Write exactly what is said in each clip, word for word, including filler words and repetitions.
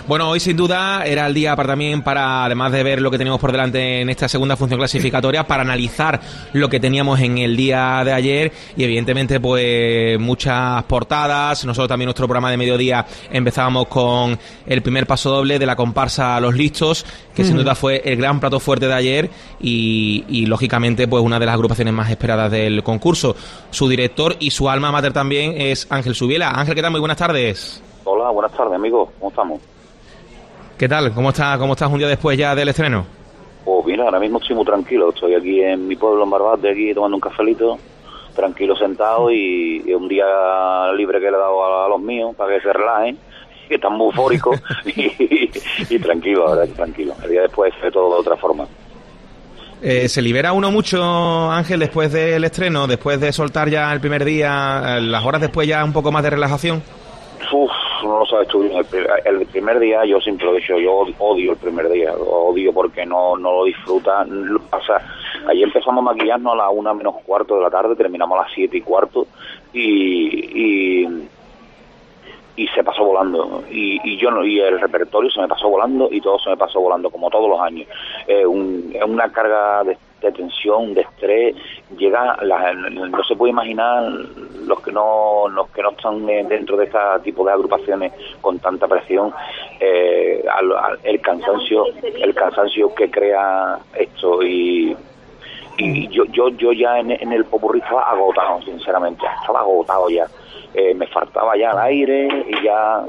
Bueno, hoy sin duda era el día para también para, además de ver lo que teníamos por delante en esta segunda función clasificatoria, para analizar lo que teníamos en el día de ayer y evidentemente pues muchas portadas. Nosotros también nuestro programa de mediodía empezábamos con el primer paso doble de la comparsa Los Listos, que sin duda fue el gran plato fuerte de ayer y, y lógicamente pues una de las agrupaciones más esperadas del concurso. Su director y su alma mater también es Ángel Subiela. Ángel, ¿qué tal? Muy buenas tardes. Hola, buenas tardes, amigos. ¿Cómo estamos? ¿Qué tal? ¿Cómo está, cómo estás un día después ya del estreno? Pues mira, ahora mismo estoy muy tranquilo. Estoy aquí en mi pueblo, en Barbate, aquí tomando un cafelito, tranquilo sentado y, y un día libre que le he dado a, a los míos para que se relajen, que están muy eufóricos y, y, y tranquilo, la verdad, tranquilo. El día después fue todo de otra forma. Eh, ¿Se libera uno mucho, Ángel, después del estreno, después de soltar ya el primer día, las horas después ya un poco más de relajación? Uf, no lo sabes tú. El, el primer día, yo siempre lo he dicho, yo odio el primer día, lo odio porque no, no lo disfruta. O sea, ayer empezamos a maquillarnos a las una menos cuarto de la tarde, terminamos a las siete y cuarto y, y, y se pasó volando. Y, y yo no, y el repertorio se me pasó volando y todo se me pasó volando, como todos los años. Es eh, un, una carga de, de tensión, de estrés. Llega, la, no se puede imaginar los que no los que no están dentro de este tipo de agrupaciones con tanta presión, eh, al, al, el cansancio el cansancio que crea esto y y yo yo yo ya en, en el popurrí estaba agotado, sinceramente, estaba agotado ya, eh, me faltaba ya el aire y ya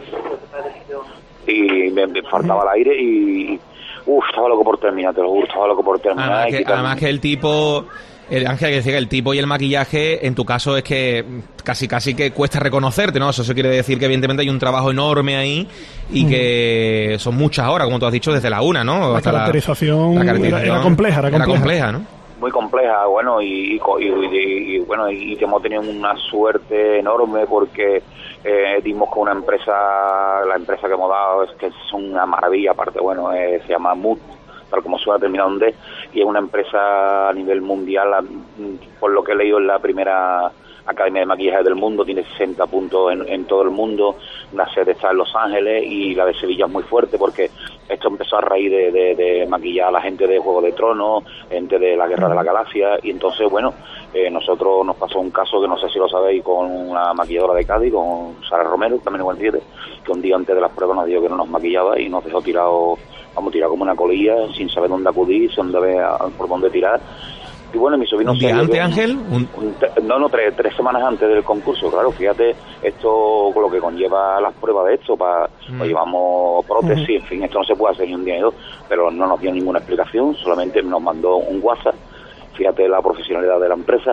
y me, me faltaba el aire y uff, estaba loco por terminar, te lo juro, estaba loco por terminar. Además, que, además que el tipo, el Ángel, que decía que el tipo y el maquillaje, en tu caso es que casi casi que cuesta reconocerte, ¿no? Eso, eso quiere decir que evidentemente hay un trabajo enorme ahí y mm. que son muchas horas, como tú has dicho, desde la una, ¿no? La Hasta caracterización, la, la caracterización era, era compleja, era compleja. Era compleja, ¿no? Muy compleja, bueno, y, y, y, y bueno, y hemos tenido una suerte enorme porque eh, dimos con una empresa, la empresa que hemos dado es que es una maravilla, aparte, bueno, eh, se llama Mood, tal como suena, terminado en D, y es una empresa a nivel mundial, por lo que he leído, en la primera academia de maquillaje del mundo, tiene sesenta puntos en, en todo el mundo, la sede está en Los Ángeles y la de Sevilla es muy fuerte porque esto empezó a raíz de, de, de maquillar a la gente de Juego de Tronos, gente de la Guerra de la Galaxia, y entonces, bueno, eh, nosotros nos pasó un caso que no sé si lo sabéis, con una maquilladora de Cádiz, con Sara Romero, también igual siete, que un día antes de las pruebas nos dijo que no nos maquillaba y nos dejó tirado, vamos, tirado como una colilla, sin saber dónde acudir, sin dónde, por dónde tirar. Y bueno, mi sobrino... ¿Un día antes, Ángel? Un, un, no, no, tres, tres semanas antes del concurso, claro, fíjate, esto con lo que conlleva las pruebas de esto, para mm. pues llevamos prótesis, mm. en fin, esto no se puede hacer ni un día ni dos, pero no nos dio ninguna explicación, solamente nos mandó un WhatsApp, fíjate la profesionalidad de la empresa,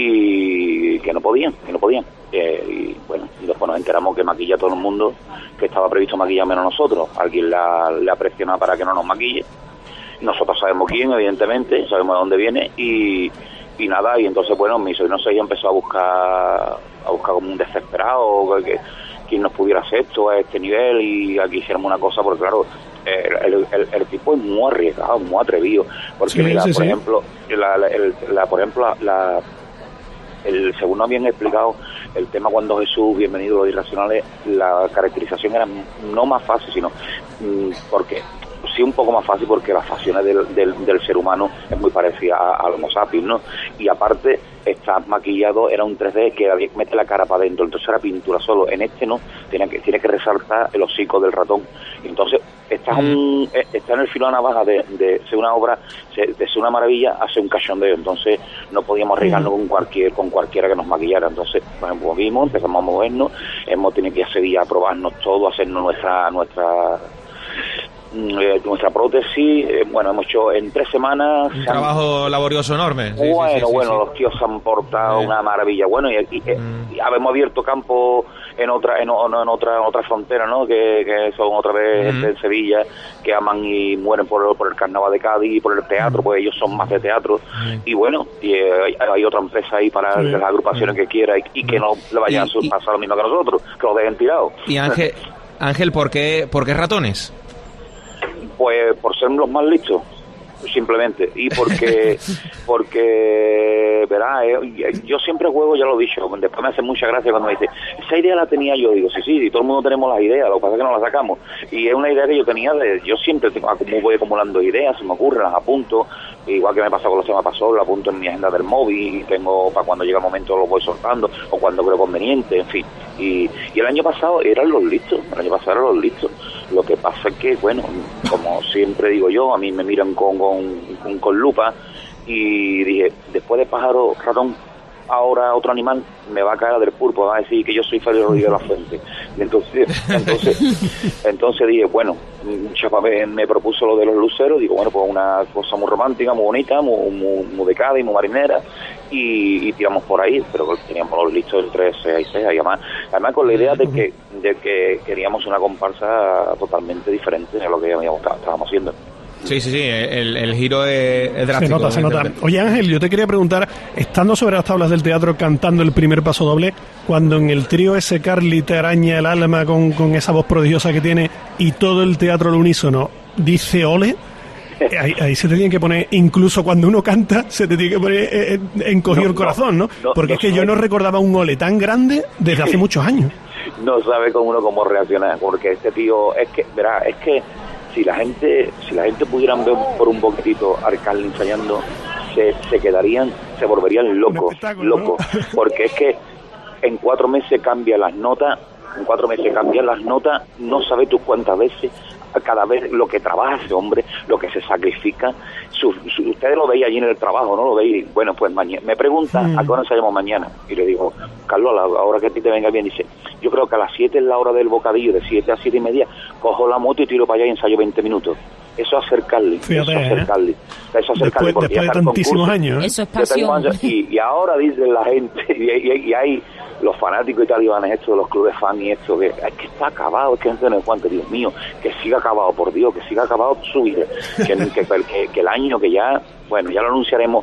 y que no podían, que no podían. Eh, y bueno, y después nos enteramos que maquilla a todo el mundo, que estaba previsto maquillar menos nosotros, alguien la, le ha presionado para que no nos maquille. Nosotros sabemos quién, evidentemente, sabemos de dónde viene y, y nada, y entonces, bueno, mi sobrino se empezó a buscar a buscar como un desesperado, que quien nos pudiera hacer esto a este nivel y aquí hiciéramos una cosa, porque claro, el, el, el, el tipo es muy arriesgado, muy atrevido, porque sí, mira, sí, por sí. ejemplo, la, la, el, la, por ejemplo, la, el según nos habían explicado, el tema cuando Jesús, bienvenido a los irracionales, la caracterización era no más fácil, sino mmm, porque sí un poco más fácil porque las facciones del, del, del ser humano es muy parecida al Homo sapiens, ¿no? Y aparte está maquillado, era un tres D que había que meter la cara para adentro, entonces era pintura solo. En este no, tiene que tiene que resaltar el hocico del ratón. Entonces está, mm. un, está en el filo a navaja de, de ser una obra, de ser una maravilla, a ser un cachondeo. Entonces no podíamos arriesgarnos mm. con cualquier con cualquiera que nos maquillara. Entonces, bueno, pues vimos, empezamos a movernos, hemos tenido que ir a Sevilla a probarnos todo, hacernos nuestra nuestra Eh, nuestra prótesis, eh, bueno, hemos hecho en tres semanas... Un trabajo han... laborioso enorme. Sí, bueno, sí, sí, bueno, sí, los tíos se han portado sí. una maravilla. Bueno, y, y, mm. y habemos abierto campo en otra en, en otra en otra frontera, ¿no? Que, que son otra vez mm. en Sevilla, que aman y mueren por, por el carnaval de Cádiz y por el teatro, mm. pues ellos son más de teatro. Mm. Y bueno, y eh, hay, hay otra empresa ahí para sí. las agrupaciones mm. que quiera y, y que no le vayan y, a pasar y, lo mismo que nosotros, que los dejen tirados. Y Ángel, Ángel, ¿por qué, por qué ratones? Pues por ser los más listos. simplemente, y porque, porque, verá, eh, yo siempre juego, ya lo he dicho, después me hace mucha gracia cuando me dice, esa idea la tenía yo, digo, sí, sí, y todo el mundo tenemos las ideas, lo que pasa es que no las sacamos, y es una idea que yo tenía, de, yo siempre tengo, como voy acumulando ideas, se me ocurren, las apunto, igual que me pasa con los temas pasó, lo apunto en mi agenda del móvil, y tengo, para cuando llega el momento lo voy soltando, o cuando creo conveniente, en fin, y, y el año pasado eran los listos, el año pasado eran los listos, lo que pasa es que, bueno, como siempre digo yo, a mí me miran con, con, con, con lupa, y dije, después de pájaro, ratón, ahora otro animal me va a caer del pulpo, va a decir que yo soy Félix Rodríguez de la Fuente. Y entonces, entonces, entonces dije, bueno, Chapa me, me propuso lo de los luceros, digo, bueno, pues una cosa muy romántica, muy bonita, muy, muy, muy de Cádiz, muy marinera, y, y tiramos por ahí, pero teníamos los listos entre seis y seis, además, además con la idea de que, de que queríamos una comparsa totalmente diferente de lo que habíamos, estábamos haciendo. Sí, sí, sí, el, el giro es, es drástico. Se nota, se nota. Oye, Ángel, yo te quería preguntar, estando sobre las tablas del teatro cantando el primer paso doble, cuando en el trío ese Carly te araña el alma con, con esa voz prodigiosa que tiene y todo el teatro al unísono dice ole, ahí, ahí se te tiene que poner, incluso cuando uno canta, se te tiene que poner eh, encogido no, el corazón, ¿no? no Porque no, es que no, yo no recordaba un ole tan grande desde hace muchos años. No sabe con uno cómo reaccionar, porque este tío, es que, verá, es que si la gente si la gente pudieran ver por un poquitito a Carly ensayando, se, se quedarían, se volverían locos, locos, ¿no? Porque es que en cuatro meses cambia las notas, en cuatro meses cambian las notas, no sabes tú cuántas veces, cada vez lo que trabaja ese hombre, lo que se sacrifica, su, su, ustedes lo veis allí en el trabajo, ¿no? Lo veis, bueno, pues mañana, me pregunta mm. a qué hora ensayamos mañana, y le digo, Carlos, a la hora que a ti te venga bien, dice, yo creo que a las siete es la hora del bocadillo, de siete a siete y media, cojo la moto y tiro para allá y ensayo veinte minutos. Eso es acercarle, Fíjate, eso es acercarle, ¿eh? eso es acercarle. Después, después de tantísimos años, ¿eh? Eso es pasión. Años, y, y ahora dicen la gente, y, y, y hay los fanáticos y talibanes estos, de los clubes fan y esto, que es que está acabado, es que no sé cuánto, Dios mío, que siga acabado, por Dios, que siga acabado su vida, que, que, que, que el año que ya, bueno, ya lo anunciaremos.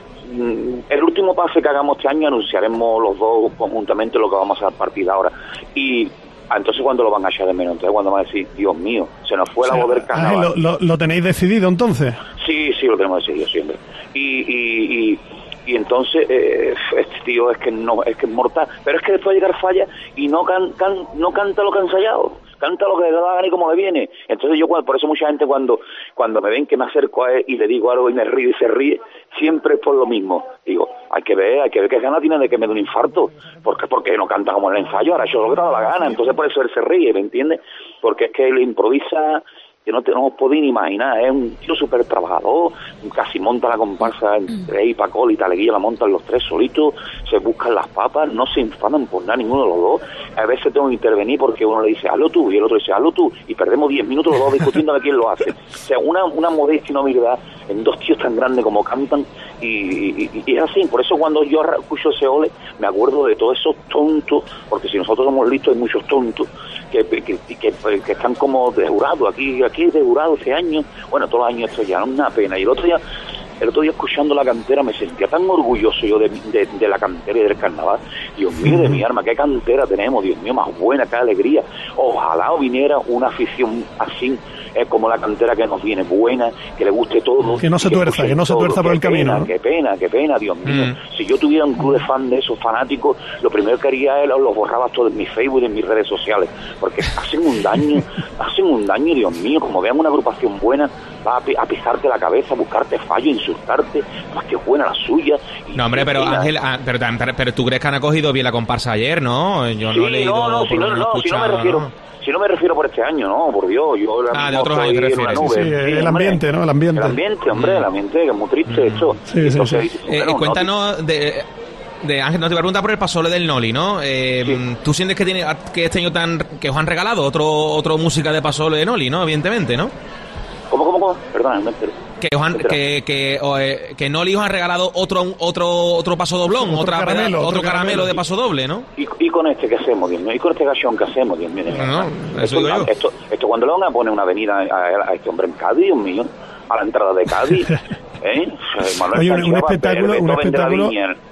El último pase que hagamos este año anunciaremos los dos conjuntamente lo que vamos a hacer a partir de ahora. Y entonces cuando lo van a echar de menos, entonces cuando van a decir, Dios mío, se nos fue o sea, la voz del carnaval. ¿lo, lo, ¿Lo tenéis decidido entonces? Sí, sí, lo tenemos decidido siempre. Y, y, y, y entonces eh, este tío es que no, es que es mortal, pero es que después de llegar falla y no can, can, no canta lo que ha ensayado, canta lo que le da la gana y como le viene. Entonces yo, por eso mucha gente cuando cuando me ven que me acerco a él y le digo algo y me río y se ríe, siempre es por lo mismo. Digo, hay que ver, hay que ver qué gana tiene de que me dé un infarto, porque porque no canta como en el ensayo, ahora yo lo que le da la gana, entonces por eso él se ríe, ¿me entiendes? Porque es que él improvisa, que no, te, no os podéis ni imaginar, es un tío súper trabajador, casi monta la comparsa entre él y Paco y Taleguilla, la montan los tres solitos, se buscan las papas, no se enfadan por nada ninguno de los dos. A veces tengo que intervenir porque uno le dice, hazlo tú, y el otro dice, hazlo tú, y perdemos diez minutos los dos discutiendo de quién lo hace. O sea, una, una modestia y una humildad en dos tíos tan grandes como cantan, y, y, y es así. Por eso cuando yo escucho ese ole, me acuerdo de todos esos tontos, porque si nosotros somos listos hay muchos tontos, que, que, que, que, que están como de jurado, aquí, aquí de jurado este año, bueno, todos los años esto ya es una pena. Y el otro día, el otro día escuchando la cantera me sentía tan orgulloso yo de, de, de la cantera y del carnaval. Dios mío, de mi alma, qué cantera tenemos, Dios mío, más buena, qué alegría. Ojalá viniera una afición así, eh, como la cantera que nos viene, buena, que le guste todo. Que no se tuerza, que no se tuerza por el camino, ¿no? Qué pena, qué pena, Dios mío. Mm. Si yo tuviera un club de fan de esos fanáticos, lo primero que haría es los borraba todos en mi Facebook y en mis redes sociales, porque hacen un daño, hacen un daño, Dios mío, como vean una agrupación buena, va a, a pisarte la cabeza, a buscarte fallo, insultarte, pues qué buena la suya. No, hombre, pero Ángel, pero, pero, pero tú crees que han acogido bien la comparsa ayer, ¿no? Yo sí, no he leído, no, no, si no, no, si no me refiero... ¿no? Si no me refiero por este año, no, por Dios, yo ah, de otros años en una nube. Sí, sí, sí, el ambiente, ¿no? El ambiente. El ambiente, hombre, mm. el ambiente, que es muy triste mm. esto. Sí, sí, Entonces, sí. Bueno, eh, cuéntanos no, de... De Ángel, no te voy a preguntar por el pasole del Noli, ¿no? Eh, sí. ¿Tú sientes que tiene que este año tan que os han regalado otro otro música de pasole de Noli, ¿no? Evidentemente, ¿no? ¿Cómo, cómo, cómo? Perdona, no enteré. Que os han, que que eh, que Noli os han regalado otro otro otro paso doblón, otro otra caramelo, otro, otro caramelo, caramelo de paso doble, ¿no? Y, y con este que hacemos, Dios mío, y con este gachón que hacemos, Dios mío. No, no, eso esto, digo yo. Esto, esto cuando le van a poner una avenida a, a este hombre en Cádiz, Dios mío, a la entrada de Cádiz, ¿eh? Manuel Oye, un, un espectáculo, un espectáculo.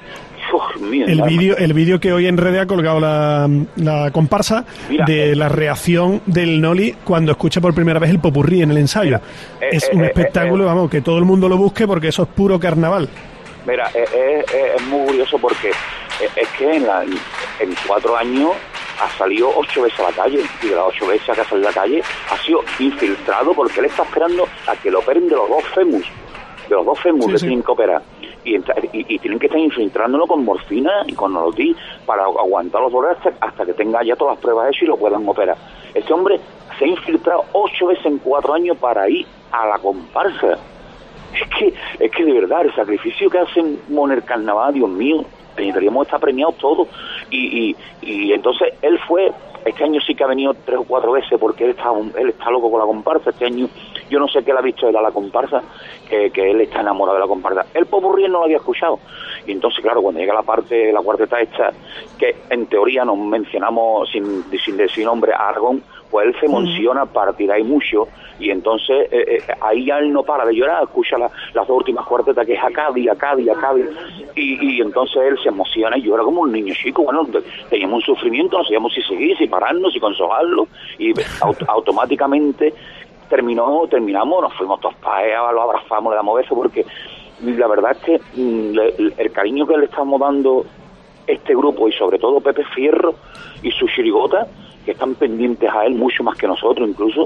Uf, mía, el vídeo el vídeo que hoy en redes ha colgado la, la comparsa Mira, de eh, la reacción del Noli cuando escucha por primera vez el popurrí en el ensayo. Eh, es eh, un eh, espectáculo, eh, vamos, que todo el mundo lo busque porque eso es puro carnaval. Mira, eh, eh, eh, es muy curioso porque eh, es que en, la, en cuatro años ha salido ocho veces a la calle, y de las ocho veces que ha salido a la calle ha sido infiltrado porque él está esperando a que lo operen de los dos fémus, de los dos fémus sí, que sí. tienen que operar. Y, y, y tienen que estar infiltrándolo con morfina y con nolotil para aguantar los dolores hasta, hasta que tenga ya todas las pruebas hechas y lo puedan operar. Este hombre se ha infiltrado ocho veces en cuatro años para ir a la comparsa. Es que, es que de verdad, el sacrificio que hacen en el carnaval, Dios mío, deberíamos estar premiados todos. Y, y, y entonces él fue, este año sí que ha venido tres o cuatro veces porque él está, él está loco con la comparsa. Este año yo no sé qué le ha visto él a la comparsa, que, que él está enamorado de la comparsa. El popurrí no lo había escuchado. Y entonces, claro, cuando llega la parte, la cuarteta esta, que en teoría nos mencionamos sin, sin decir nombre a Aragón, pues él se emociona para tirar y mucho, y entonces eh, eh, ahí ya él no para de llorar, escucha la, las dos últimas cuartetas que es Acadi, Acadi, Acadi, y, y entonces él se emociona y llora como un niño chico. Bueno, teníamos un sufrimiento, no sabíamos si seguir, si pararnos, si consolarlo, y aut- automáticamente terminó, terminamos, nos fuimos todos para allá, lo abrazamos, le damos besos, porque la verdad es que mm, le, el cariño que le estamos dando este grupo, y sobre todo Pepe Fierro y su chirigota, que están pendientes a él mucho más que nosotros incluso,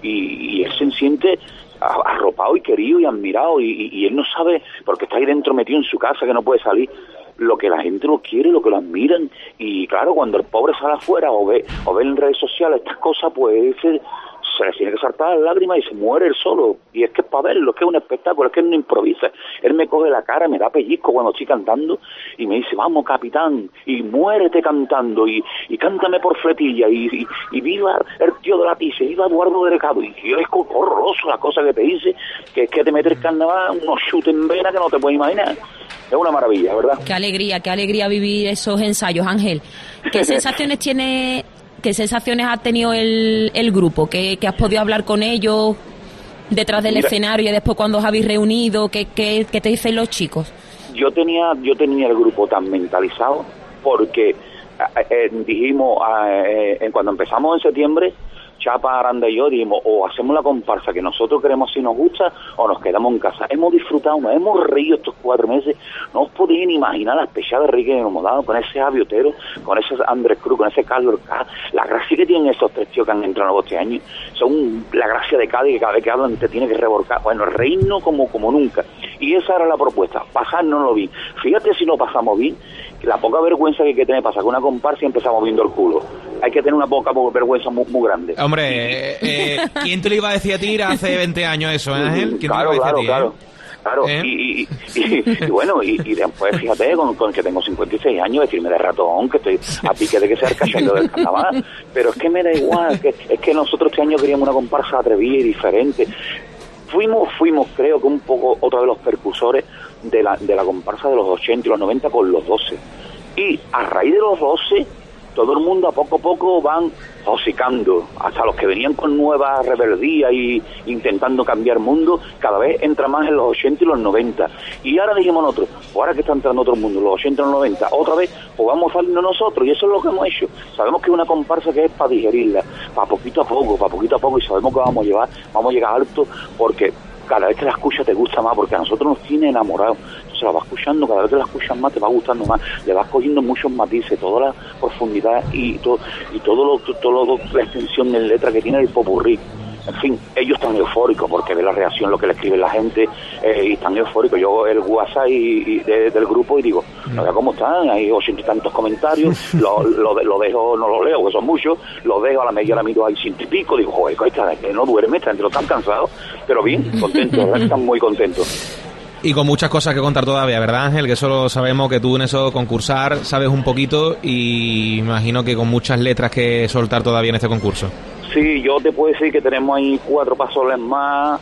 y, y él se siente arropado y querido y admirado, y, y, y él no sabe, porque está ahí dentro metido en su casa que no puede salir, lo que la gente lo quiere, lo que lo admiran. Y claro, cuando el pobre sale afuera o ve, o ve en redes sociales estas cosas, pues se, se le tiene que saltar las lágrimas y se muere él solo. Y es que es para verlo, es que es un espectáculo, es que él no improvisa. Él me coge la cara, me da pellizco cuando estoy cantando y me dice, vamos capitán, y muérete cantando, y, y cántame por fletilla, y, y, y viva el tío de la tiza, y viva Eduardo Delgado. Y yo, es horroroso la cosa que te dice, que es que te mete el carnaval unos chutes en vena que no te puedes imaginar. Es una maravilla, ¿verdad? Qué alegría, qué alegría vivir esos ensayos, Ángel. ¿Qué sensaciones tiene, qué sensaciones ha tenido el, el grupo? ¿Qué, ¿Qué has podido hablar con ellos detrás del Mira, escenario y después cuando os habéis reunido? ¿Qué, qué, qué te dicen los chicos? Yo tenía, yo tenía el grupo tan mentalizado porque eh, eh, dijimos, eh, eh, cuando empezamos en septiembre, Chapa, Aranda y yo dijimos, o hacemos la comparsa que nosotros queremos si nos gusta, o nos quedamos en casa. Hemos disfrutado, nos hemos reído estos cuatro meses, no os podéis ni imaginar la especial de Ricky que nos hemos dado con ese Aviotero, con ese Andrés Cruz, con ese Carlos K, la gracia que tienen esos tres tíos que han entrado nuevos este año, son la gracia de Cádiz, que cada vez que hablan te tiene que revolcar, bueno, reírnos como, como nunca. Y esa era la propuesta, pasárnoslo bien. Fíjate si no pasamos bien, la poca vergüenza que hay que tener para sacar una comparsa y empezamos viendo el culo. Hay que tener una poca vergüenza muy, muy grande. Hombre, eh, eh, ¿quién te lo iba a decir a ti hace veinte años eso, Ángel? ¿Quién claro, te lo iba a claro, decir a ti, claro. Eh? Claro, ¿Eh? y, y, y, y bueno, y, y después fíjate, con, con que tengo cincuenta y seis años, decirme de ratón, que estoy a pique de que sea el cachendo del carnaval, pero es que me da igual, que, es que nosotros este año queríamos una comparsa atrevida y diferente. Fuimos, fuimos, creo que un poco otro de los percursores de la, de la comparsa de los ochenta y los noventa con los doce. Y a raíz de los doce, todo el mundo a poco a poco van hocicando, hasta los que venían con nueva rebeldía y intentando cambiar mundo, cada vez entra más en los ochenta y los noventa. Y ahora dijimos nosotros, ahora que está entrando otro mundo, los ochenta y los noventa, otra vez, pues vamos a salirnos nosotros, y eso es lo que hemos hecho. Sabemos que es una comparsa que es para digerirla, para poquito a poco, para poquito a poco, y sabemos que vamos a llevar, vamos a llegar alto, porque cada vez que la escuchas te gusta más, porque a nosotros nos tiene enamorados. Entonces la vas escuchando, cada vez que la escuchas más te va gustando más, le vas cogiendo muchos matices, toda la profundidad y todo y todo lo, todo lo, la extensión de letra que tiene el popurrí. En fin, ellos están eufóricos porque ven la reacción, lo que le escribe la gente, eh, y están eufóricos. Yo el WhatsApp y, y de, del grupo y digo, no vea cómo están, hay ochenta y tantos comentarios, lo, lo, lo dejo, no lo leo, que son muchos, lo dejo a la media, la miro hay ciento y pico, digo, joder, esta que no duerme, esta gente no están cansados, pero bien, contentos, ¿verdad? Están muy contentos. Y con muchas cosas que contar todavía, ¿verdad, Ángel? Que eso lo sabemos, que tú en eso concursar sabes un poquito, y imagino que con muchas letras que soltar todavía en este concurso. Sí, yo te puedo decir que tenemos ahí cuatro pasoles más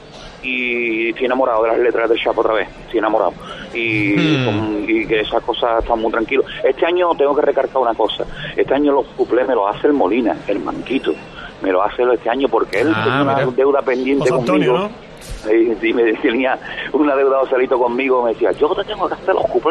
y estoy enamorado de las letras del Chapo otra vez, estoy enamorado. Y, hmm. con, y que esas cosas están muy tranquilos. Este año tengo que recargar una cosa, este año los cuplés me los hace el Molina, el Manquito, me lo hace este año porque él ah, tiene una mira. deuda pendiente José conmigo. Antonio, ¿no? Y, y me tenía una deuda Joselito conmigo, me decía, yo te tengo que hacer los cuplés.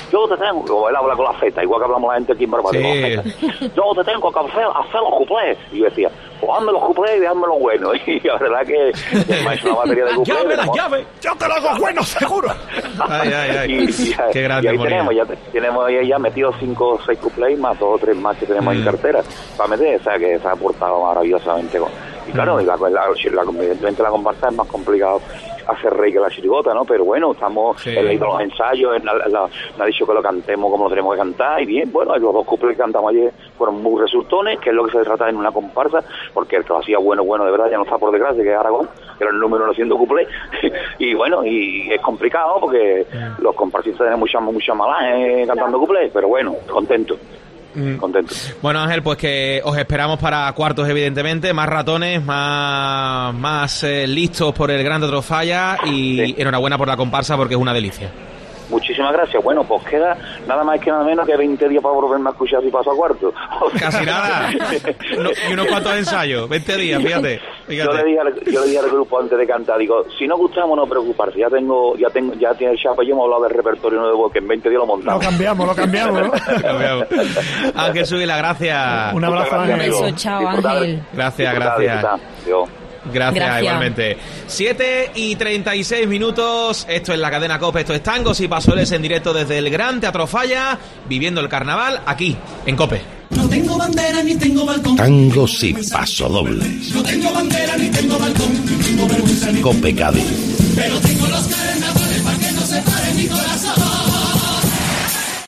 yo te tengo, como él habla con la Z, igual que hablamos la gente aquí en Barbados, sí. Yo te tengo que hacer, hacer los cuplés. Y yo decía, pues hazme los cuplés y déjame los buenos. Y la verdad que me ha hecho una batería de cuplés. ¡Llave, las llaves! ¡Yo te lo hago bueno, seguro! Ay, ay, ay. Y, y, Qué grande, y ahí Molina. tenemos, ya te, tenemos ahí ya metido cinco o seis cuplés más dos o tres más que tenemos mm. en cartera para meter, o sea que se ha portado maravillosamente con... Y claro, y la, la, la, evidentemente la comparsa es más complicado hacer rey que la chirigota, ¿no? Pero bueno, estamos, sí. He leído los ensayos, él, la, la, me ha dicho que lo cantemos como lo tenemos que cantar, y bien, bueno, los dos cuplés que cantamos ayer fueron muy resultones, que es lo que se trata en una comparsa, porque el que lo hacía bueno, bueno, de verdad, ya no está por desgracia, que es Aragón, que era el número uno haciendo cuplés, y bueno, y es complicado, porque mm. los comparsistas tienen mucha, mucha malaje cantando cuplés, pero bueno, contento. Mm. Contento. Bueno, Ángel, pues que os esperamos para cuartos, evidentemente, más ratones, más más eh, listos por el Gran Teatro Falla, y sí. Enhorabuena por la comparsa porque es una delicia. Muchísimas gracias. Bueno, pues queda nada más que nada menos que veinte días para volverme a escuchar si paso a cuarto. Casi nada. No, y unos cuantos ensayos, veinte días, fíjate. fíjate. Yo le dije al, yo le dije al grupo antes de cantar, digo, si no gustamos no preocuparse, ya tengo, ya tengo, ya tiene el chapa, y hemos hablado del repertorio nuevo, que en veinte días lo montamos. Lo cambiamos, lo cambiamos, ¿no? Lo cambiamos. Ángel Súbila, gracias. Un abrazo, Ángel. Un beso, chao, Ángel. Gracias, gracias. Gracias, Gracias, igualmente. siete y treinta y seis minutos. Esto es la cadena COPE, esto es Tangos y Pasoles en directo desde el Gran Teatro Falla, viviendo el carnaval aquí, en COPE. No tengo bandera ni tengo balcón. Tangos y pasodobles. No tengo bandera ni tengo balcón. Ni tengo vergüenza ni COPE Cádiz. Pero tengo la